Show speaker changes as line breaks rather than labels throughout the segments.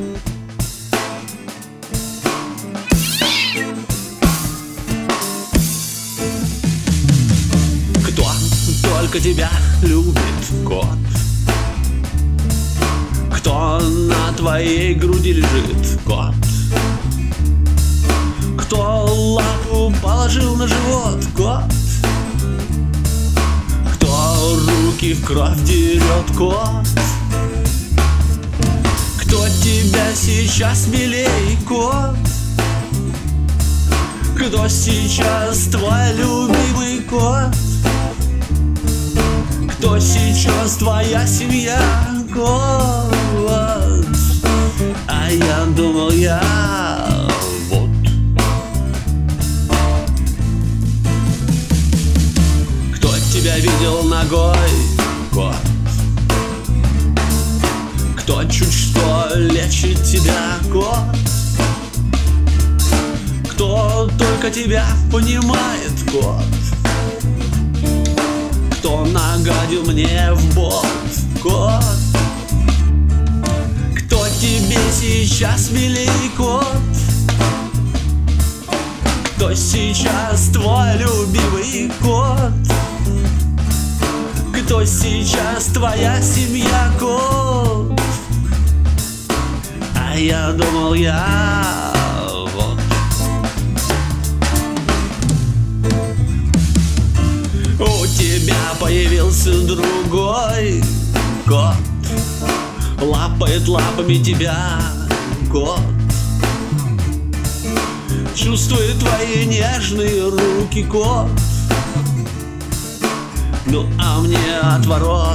Кто только тебя любит, кот? Кто на твоей груди лежит, кот? Кто лапу положил на живот, кот? Кто руки в кровь дерет, кот? Кто тебя сейчас милей, кот? Кто сейчас твой любимый кот? Кто сейчас твоя семья, кот? А я думал, вот. Кто тебя видел ногой, кот? Кто чуть что лечит тебя, кот? Кто только тебя понимает, кот? Кто нагадил мне в бок, кот? Кто тебе сейчас милей, кот? Кто сейчас твой любимый кот? Кто сейчас твоя семья, кот? А я думал, вот. У тебя появился другой кот, лапает лапами тебя, кот. Чувствует твои нежные руки, кот. Ну а мне отворот,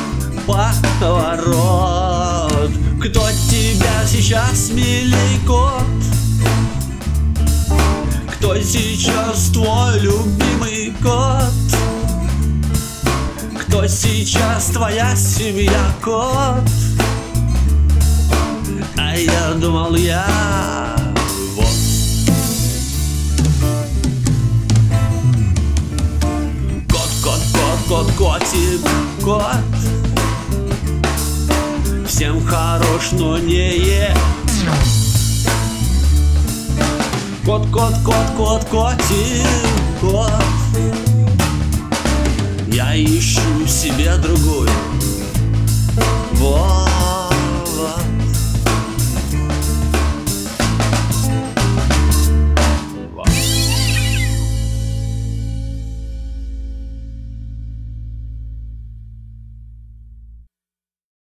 поворот. Кто тебя сейчас милей, кот? Кто сейчас твой любимый кот? Кто сейчас твоя семья, кот? А я думал, вот. Кот, котик, кот. Всем хорош, но не ест. Кот, котик, кот. Я ищу себе другую